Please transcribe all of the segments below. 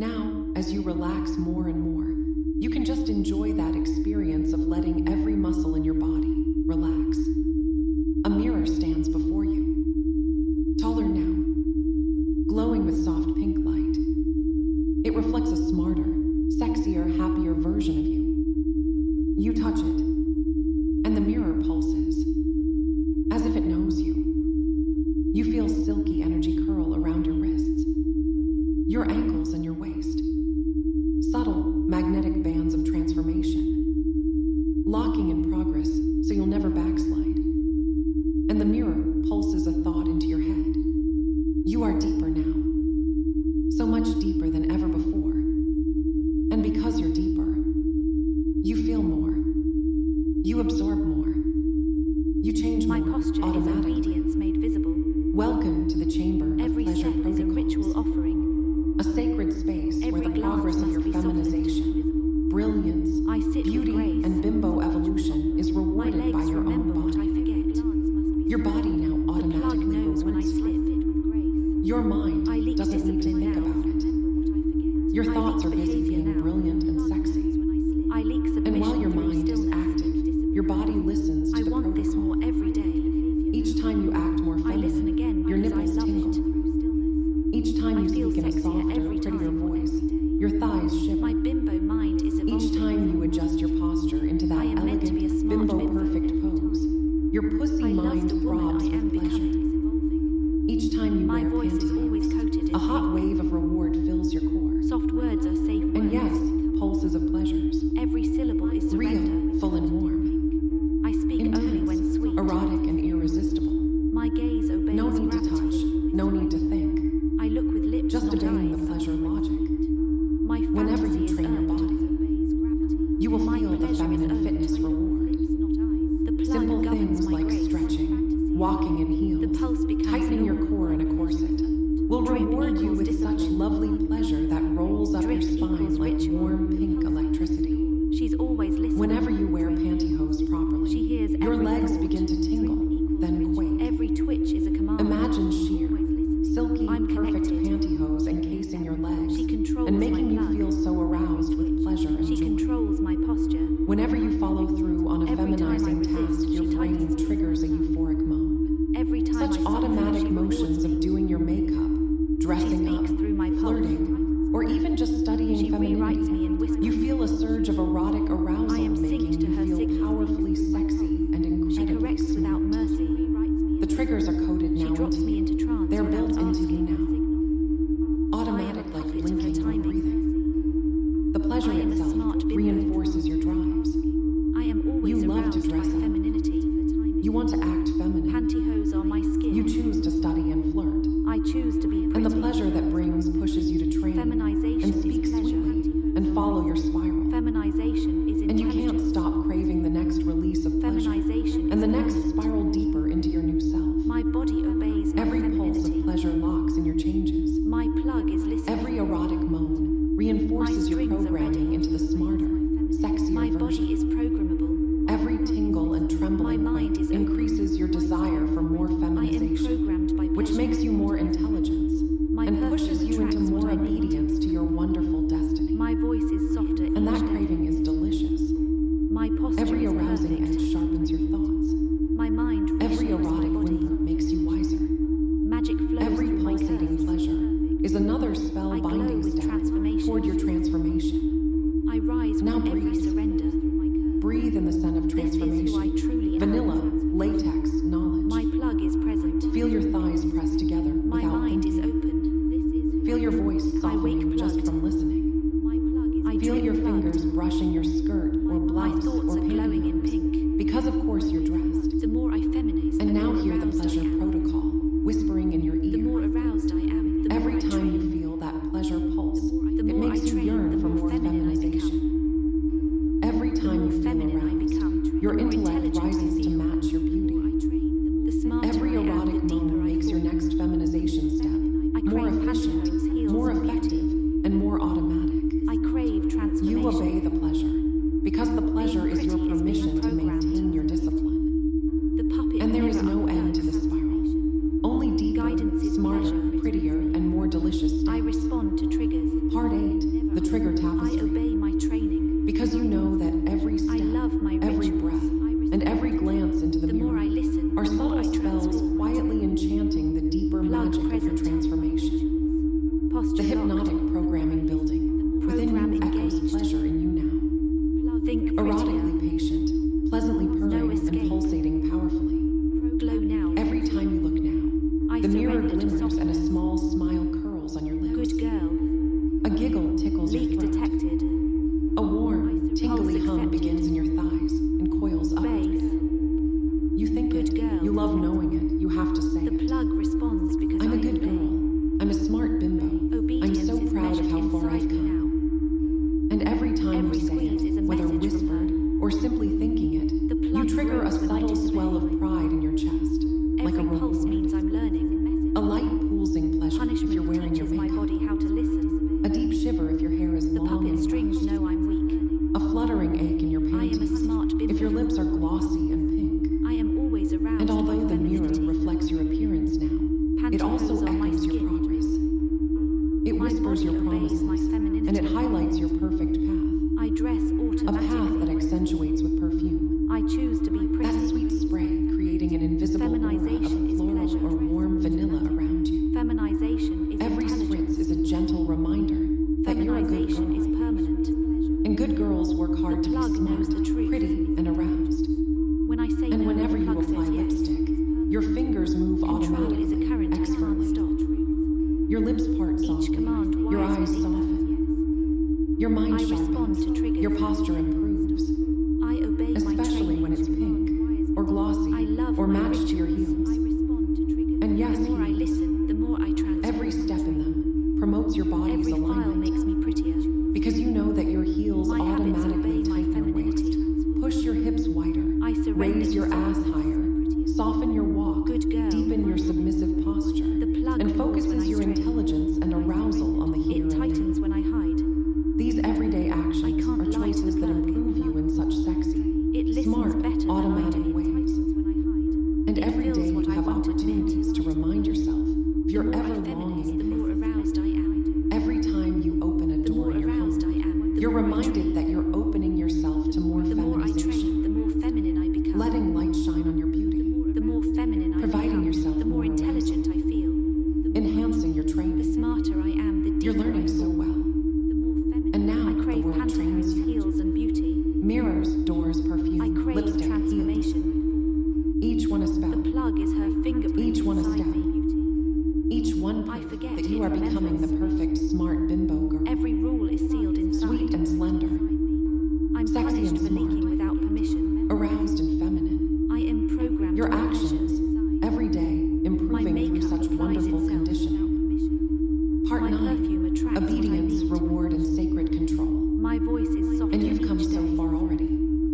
Now, as you relax more and more, you can just enjoy that experience of letting every muscle in your body relax. A mirror stands before you, taller now, glowing with soft pink light. It reflects a smarter, sexier, happier version of you. You touch it, and the mirror pulses, as if it knows you. You feel silky energy curl around your wrists, your ankles and your waist. Subtle, magnetic bands of transformation, locking in progress so you'll never backslide. And the mirror pulses a thought into your head. You are deeper now, so much deeper than ever before. And because you're deeper, you feel more. You absorb more. You change more. My posture is obedience made visible. Welcome to the chamber Every of pleasure step is a ritual offering. A sacred space where the progress of your feminization, brilliance, beauty, and bimbo evolution is rewarded by your own body. Your body now automatically knows when I rewards slip. you. Your mind doesn't need to think about it. Your thoughts are busy being brilliant and sexy. I leak submission And while your through mind is stillness. active, your body listens to I the want this protocol. more every day. Each time you act more I listen feminine, again your because I nipples love tingle. it. Each time I you feel speak in a sexier softer, every prettier time. voice, your thighs shiver. My bimbo mind is evolving. Each time you adjust your posture into that I am meant to be a elegant, smart bimbo-perfect pose, your pussy I love mind the woman throbs I am with pleasure. becoming. Each time you My wear voice is always pantyhose, coated in a hot pink. wave of reward fills your core. Soft words are safe words. And yes, pulses of pleasures. Every syllable is surrender. Real, full and warm. I speak only when Intense, sweet. erotic and irresistible. My gaze obeys No need to gravity. touch, no need to think. I look with lips, Just not obeying eyes. the pleasure logic. My Whenever fantasy you is train your earned. body, you will My feel the pleasure is feminine earned. fitness reward. The plug Simple governs things my like grace. stretching, walking in heels, The pulse becomes tightening your normal. core in a corset, will Drip reward you equals with such discipline. lovely pleasure that rolls up your Drip spine equals like ritual. warm pink electricity. She's always listening. Whenever you wear pantyhose properly, She hears your every legs thought. begin to tingle, then quake. Every twitch is a command. Imagine sheer, silky, I'm perfect connected. pantyhose encasing your legs She controls and making my you plug. feel so aroused with pleasure and She joy. controls my posture. Whenever you follow through on a Every time I feminizing resist, task, your she brain tightens me. triggers a euphoric moan. Every time Such I soften, automatic she rewards motions me. of doing your makeup, dressing She up, speaks through my pulse. flirting, or even just studying She rewrites me in femininity. whispers. You feel a surge of erotic arousal I am making synced to you her feel signals. powerfully sexy and She incredibly corrects smooth. without mercy. The triggers are coded She now drops into me you. into trance They're without built into you asking. now. Automatic I am a like puppet of her blinking or timing. breathing. The pleasure I am a itself smart bimbo. reinforces your drives. I am always You love to aroused by dress up. femininity. You want to act feminine. Pantyhose are my skin. You choose to study and flirt. I choose to be pretty. And the pleasure that brings pushes you to train Feminization and is speak pleasure. sweetly and follow your spiral. Feminization is And you intelligence. can't stop craving the next release of pleasure. Feminization And the is next movement. spiral deeper into your new self. My body obeys my Every pulse femininity. of pleasure locks in your changes. My plug is listening. Every erotic moan reinforces your strings are programming ready. into the smarter, sexier My version. body is programmable. Every tingle and trembling My mind is increases your desire for more I am feminization, programmed by which pleasure. makes you more intelligence My and perfume pushes you into attracts more what I need. obedience to your wonderful destiny. My voice is softer And that each day. craving is delicious. My posture Every is arousing perfect. edge sharpens your thoughts. My mind Every reshapes my erotic body. whimper makes you wiser. Magic flows Every through my pulsating curves. pleasure is another I glow spell-binding with step transformation. toward your transformation. I rise Now with every breathe. surrender. Breathe in the scent of This is who I transformation. truly am. Vanilla, latex, knowledge. My plug is present. Feel your thighs pressed together My without mind is thinking. open. This is who Feel your voice I wake softening just plugged. from listening. My plug is Feel drip your plugged. fingers brushing your skirt or My blouse thoughts or are glowing in pantyhose. pink. Because of course you're dressed. The more I feminize, And the now more hear the aroused I pleasure am. protocol whispering in your The ear. more aroused I am, the Every more I time you train. feel that pleasure pulse, The it more makes I you train, yearn the for more more feminine I feminization. Every time you feel feminine I aroused, become, your the more intellect intelligent I rises to feel. match your beauty. The smarter Every I am, erotic the deeper moan I makes your fall. next feminization step I more crave efficient, pantyhose, heels, more and beauty. effective, and more automatic. I crave transformation. You obey the pleasure, because the pleasure is your pretty is being permission to programmed. maintain your discipline. The puppet And there is never no end to the unplugs. spiral. Only deeper, Guidance is smarter, pleasure. prettier, and more delicious I steps. respond to triggers. Part 8. trigger I tapestry. obey my training. Because you know that every step, love my every rituals. breath, and every glance into the The mirror more I listen, are the more subtle I spells transform. quietly enchanting the deeper Plug magic of your present. transformation. Posture The hypnotic locked. programming building within Program you echoes engaged. pleasure in you now. Think Erotically prettier. patient, pleasantly purring and escape. pulsating powerfully. Glow now. Every time you look now, I the mirror surrender to glimmers and a softness. small smile curls on your lips. Good girl. A giggle tickles your Leak throat. detected. A warm, tingly Pulse hum accepted. begins in your thighs and coils up. Base. You think Good it, girl. you love knowing it, you have to say The it. plug responds because I'm I a good obey. girl. I'm a smart bimbo. I'm Obedience so is proud of measured how far I've inside me come. now. And every time Every you say squeeze is a it, whether message from whispered her. or simply thinking it, The you plug trigger a grows when I subtle disobey. swell of pride in your chest, like a Every pulse reward. means I'm learning. A light pulsing pleasure if Punishment you're wearing your teaches my makeup. body how to listen. A deep shiver if your hair is The long puppet and strings brushed. know I'm weak. A fluttering ache in your I am a panties smart bimbo. if your lips are glossy and pink. I am always aroused And by although the mirror femininity. reflects your appearance now, it also Pantyhose on my echoes your skin. progress. It My whispers body your obeys promises, my femininity. and it highlights your perfect path. I dress A path that automatically. accentuates with perfume. I choose to be pretty. That sweet spray creating an invisible aura of Feminization is floral pleasure. or warm vanilla around you. Feminization is Every intelligence. spritz is a gentle reminder that you're a good Feminization is girl. permanent. And good girls work hard The to be plug smart, knows the truth. pretty, and aroused. When I say And no, whenever the you plug apply says yes. lipstick, your fingers move Control automatically, is a current I can't expertly. stop. Your lips part softly, command your wires eyes me deeper. soften, your mind I respond sharpens, to triggers. your posture improves, I obey my especially training. when it's pink, or glossy, I love or my matched to your rituals. heels. I respond to triggers. And yes, the more I heels. listen, the more I transform. Every step in them promotes your body's Every file alignment, makes me prettier. because you know that your heels My habits automatically obey my tighten your waist. femininity. Push your hips wider, I surrender raise to your ass softness. higher, soften your walk, Good girl. deepen your submissive posture, The plug and moves when focuses I your stray. intelligence and arousal on the here It and now. tightens when I hide. These everyday I actions can't are lie to choices the that plug. improve you in such sexy, It listens smart, better automatic than I do. ways. And It every feels day you what I have want to admit. opportunities to remind yourself of your The more ever I feminize, longing the more path. aroused I am. Every time you open a The door more in your aroused I home, am. The you're more I reminded train. that you're opening yourself to more The more I feminization, train, the more feminine I become. letting light shine on your beauty, The more feminine I Providing become, yourself the more more intelligent I feel. enhancing your The training. smarter I am, the You're deeper learning I so fall. well. The more feminine And now I the crave world trains pantyhose, you. heels, and beauty. Mirrors, doors, perfume, I crave lipstick, heels. transformation. Each one a spell, The plug is her fingerprint Each one a inside step. me. each one I proof forget that you it are becoming the remembers. perfect smart bimbo girl. Every rule is sealed inside. Sweet and slender, I'm sexy punished and for smart. leaking without permission. aroused and feminine. I am programmed Your for actions, pleasure. every day, My improving through makeup such applies wonderful itself conditioning. without permission. Part My 9, perfume attracts what I obedience, need. reward, and sacred control. My voice is soft And you've each come so day. far already.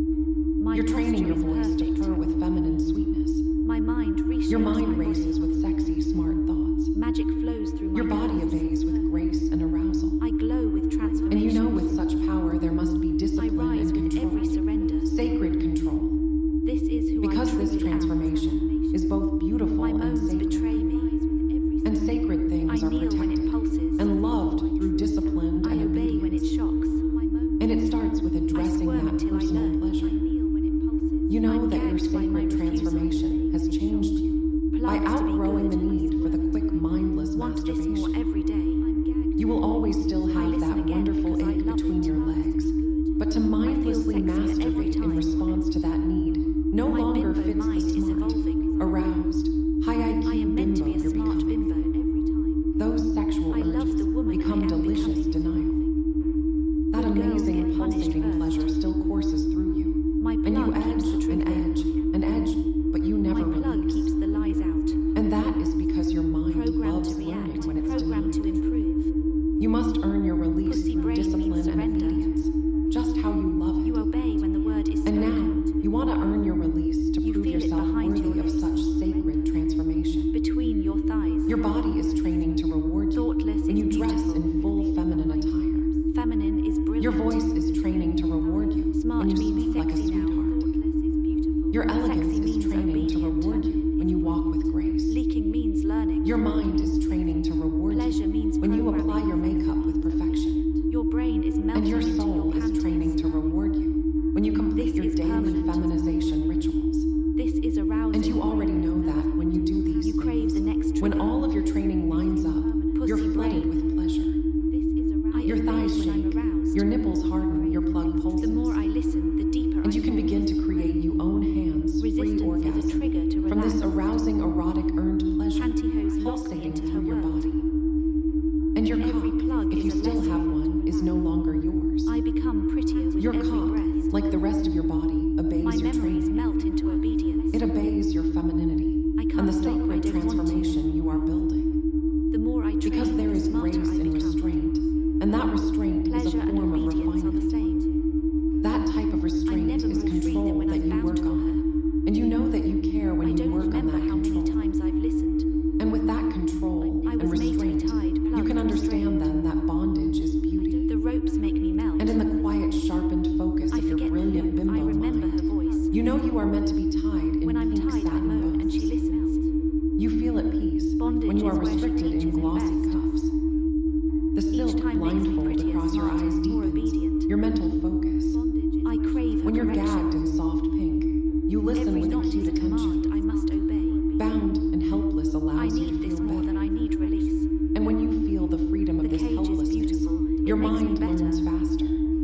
My You're training your posture is voice to perfect. purr with feminine sweetness. My mind reshapes Your mind my races body. with sexy, smart thoughts. Magic flows through Your my body nerves. obeys with grace and arousal. I glow with transformation. And you know with such power there must be I discipline rise and with every control. surrender. Sacred control. This is who Because I this truly transformation am. is both beautiful My and moans sacred. betray me. And sacred things I are kneel when it protected pulses. and loved through discipline I and obey when it obedience. shocks. And it starts with I addressing squirm that until I personal learn. pleasure. I kneel when it pulses. You know I'm that your gagged by my sacred refusal. transformation has changed you by Plugs to be outgrowing the good. need for the quick, mindless Want this more masturbation. every day. I'm gagged. You will always still I have listen that again wonderful because I ache love between it. your legs. But to mindlessly sexier every masturbate in time. response to that need no My longer bimbo fits the mind is smart, evolving. aroused, high I IQ am meant to be bimbo a you're smart becoming. bimbo every time. Those sexual I love urges the woman become I am delicious becoming. denial. That Good girls amazing get punished pulsating first. pleasure still courses through you. My And you plug edge keeps the and truth edge in. and edge, but you never My plug release. keeps the lies out. And that is because your mind Programmed loves to learning react. when it's Programmed to denied. improve. You must earn your release Pussy through brain discipline means and surrender. obedience, just how you love it. You obey when the word is And spoken. now, you want to earn your release to You prove feel it yourself behind worthy your of lips. such sacred transformation. Between your thighs. Your body is training to reward you Thoughtless when is you dress beautiful. in full feminine attire. Feminine is brilliant. Your voice is training to reward you Smart when you means speak like a sexy now. sweetheart. Thoughtless is beautiful. Your elegance Sexy is means training to obedient. reward you when you walk with grace. Leaking means learning. Your mind is training to reward Pleasure you means when you programming. apply your makeup with perfection. Your brain is And your into soul is panties. training to reward you when you complete This your is daily permanent. feminization rituals. This is arousing. And you already know that when you do these You crave things, the next when trigger. all of your training lines up, you're Pussy flooded brain. with pleasure. This is arousing. Your thighs when I'm shake, aroused. your nipples harden, your plug pulses. The more I listen, the deeper And I you can fall. begin to create you own hands free Resistance is a orgasm trigger to from this relax. arousing erotic earned pleasure Pantyhose lock pulsating into through her your world. body. And your Every cock, plug if is you a still lesson. have one, is no longer yours. I become prettier with Your every cock, breath. like the rest of your body, obeys My your memories training. melt into obedience. It obeys your femininity I can't and the stop, I sacred don't want to. transformation you are building. The more I train, Because there the is smarter grace I in become. restraint, and that restraint is a Pleasure and form of obedience are the refinement. same. That type of I'm restraint never is more free than control when that I'm you bound work for on. her. And you know that you care when I you don't work on remember that how many control. times I've listened. And with that control I and was restraint, matrix-tied, you plugged, can understand then that bondage is beauty. The ropes make me melt. And in the quiet, sharpened focus I of your forget the brilliant move. I bimbo remember her mind, voice. you know you are meant to be tied in When I'm pink tied, I satin moan and she bows. listens. You feel at peace Bondage when you are is where she restricted in teaches me glossy best. cuffs. The Each silk time makes me blindfold prettier, across your smarter, eyes more deepens obedient. your mental focus. I crave her When you're correction. gagged in soft pink, you listen Every with knot acute is a attention. command I must obey. Bound and helpless I allows you to need this feel more than better. I need release. And when you feel the freedom of The this cage is helplessness, beautiful. your It makes me mind better. learns faster.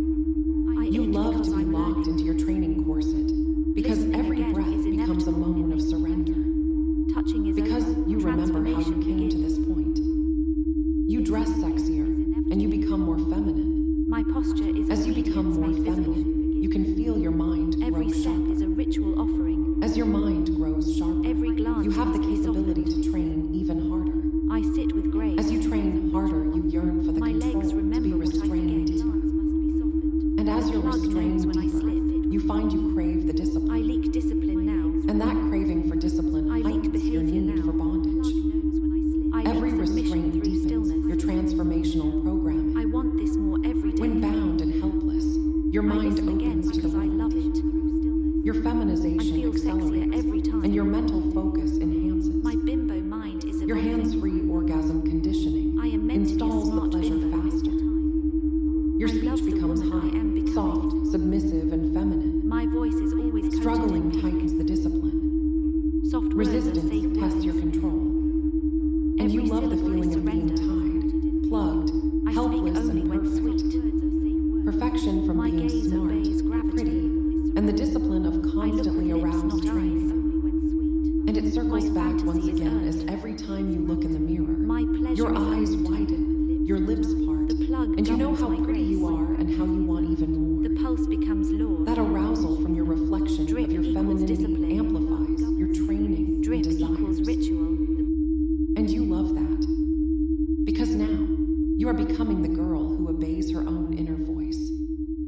I You itch love because to be I'm locked learning. into your training corset because Listening every again breath is becomes a inevitable. moan of surrender. Touching is Because over. you remember how you Transformation came to begins. this point. You dress sexier and you become more feminine. My posture is As you become obedience more made visible. feminine, you can feel your mind Every grow step sharper. is a ritual offering. As your mind grows sharper, Every glance you have the must be capability softened. to train even harder. I sit with grace. As you train harder, you yearn for the My control legs to remember be what I restrained forget. deeper. And as you're Plug restrained knows when I deeper, slip. you find you crave the I discipline. leak discipline now. And that craving for discipline I leak heightens your behavior need now. for bondage. I Every leak submission restraint through deepens stillness. your transformational programming. I want this more every day. When bound and helpless, your I mind listen again opens to the because I world. love it. Your I feminization feel sexier accelerates, every time. and your mental focus enhances. My bimbo mind is Your evolving. hands-free orgasm conditioning I am meant to be a installs the smart pleasure bimbo. faster. Your I love speech the becomes woman I high, am becoming. soft, submissive, and feminine. My voice is always coated Struggling in pink. tightens the discipline. Soft words are safe Resistance tests your words. control. And you Every love the syllable is feeling of being surrender. tied, plugged, I speak helpless, only and when perfect. sweet. Perfection from My being gaze smart, obeys gravity. pretty, and the discipline of I look constantly with lips, aroused not training. eyes. And it circles My back once fantasy is again earned. as every time you look in the mirror, My pleasure your is eyes earned. widen, your lips part, The plug and you know governs how my pretty you grace. are and how you want even more. The pulse becomes law. That arousal from your reflection Drip of your equals femininity discipline. amplifies your training Drip and equals desires. ritual. And you love that. Because now, you are becoming the girl who obeys her own inner voice.